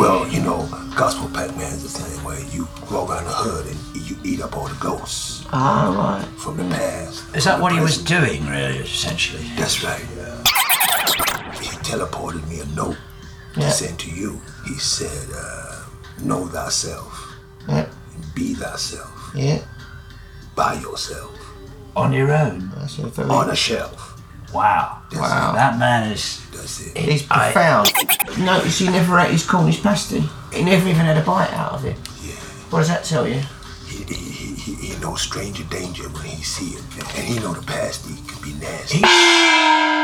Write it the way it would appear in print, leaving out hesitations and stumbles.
Well, you know, Gospel Pac-Man is the thing where you go around the hood and you eat up all the ghosts. Right. From the past. Is that what he was doing, really, essentially? That's right. He teleported me a note to send to you. He said, know thyself. Yeah. Be thyself. Yeah. By yourself. On your own? That's a very... On a shelf. Wow. Wow. That man is... That's it. He's profound. Notice he never ate his Cornish pasty. He never even had a bite out of it. Yeah. What does that tell you? He knows stranger danger when he see it. And he know the pasty can be nasty.